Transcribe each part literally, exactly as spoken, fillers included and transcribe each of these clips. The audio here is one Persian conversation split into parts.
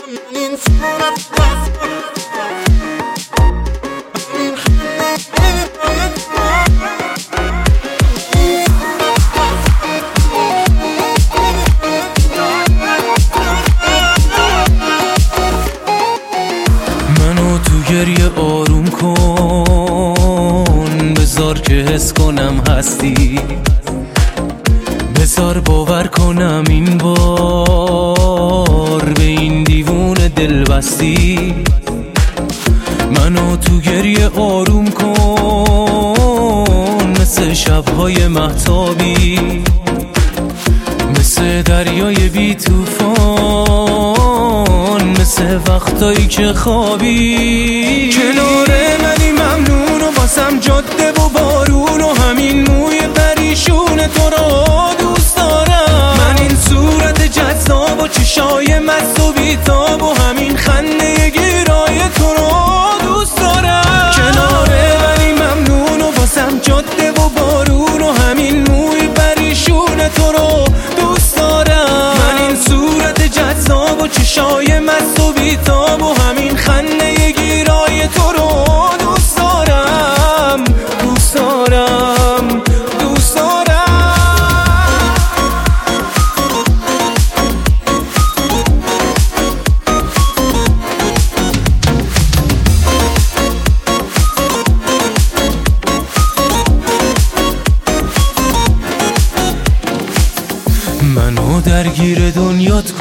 منو تو گریه آروم کن، بذار که حس کنم هستی، بذار باور کنم این بار به این دیوونه دل بستی. منو تو گریه آروم کن، مثل شبهای مهتابی، مثل دریای بی توفان، مثل وقتایی که خوابی. کنار منی ممنون و واسم جاده و بارون و همین موی پریشون تو رو دوست دارم. من این صورت جذاب و چشای مست و بیتاب و همین خنده گیرای تو رو دوست دارم. کنار منی ممنون و واسم جاده و بارون و همین موی پریشون تو رو دوست دارم. من این صورت جذاب و چشای مست و بیتاب و همین خنده گیرای تو رو دوست دارم، دوست دارم، دوست دارم. منو درگیر دنیات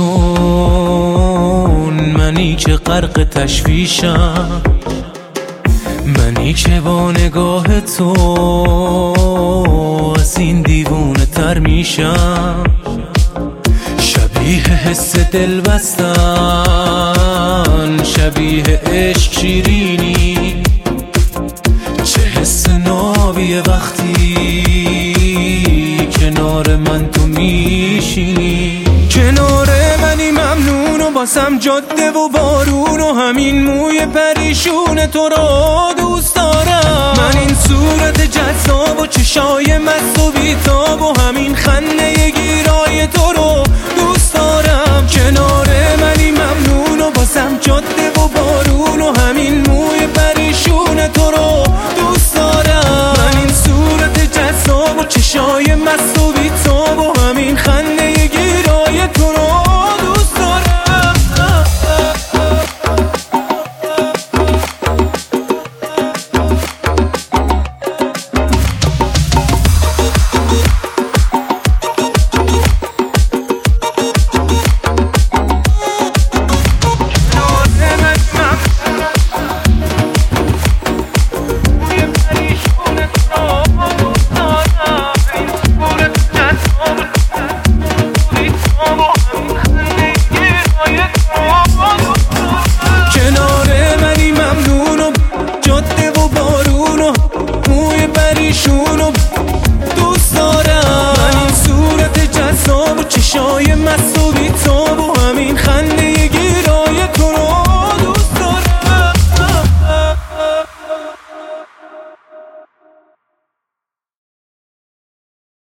کن، منی که غرق تشویشم، منی که با نگاه تو از این دیوونه تر میشم. شبیه حس دل بستن، شبیه عشق شیرینی، چه حس نابیه وقتی کنار من تو میشینی. کنار منی ممنون و باسم جاده و بارون و همین موی پریشون تو رو دوست دارم. من این صورت جذاب و چشای مست و بیتاب و همین خنده گیرای تو رو دوست دارم.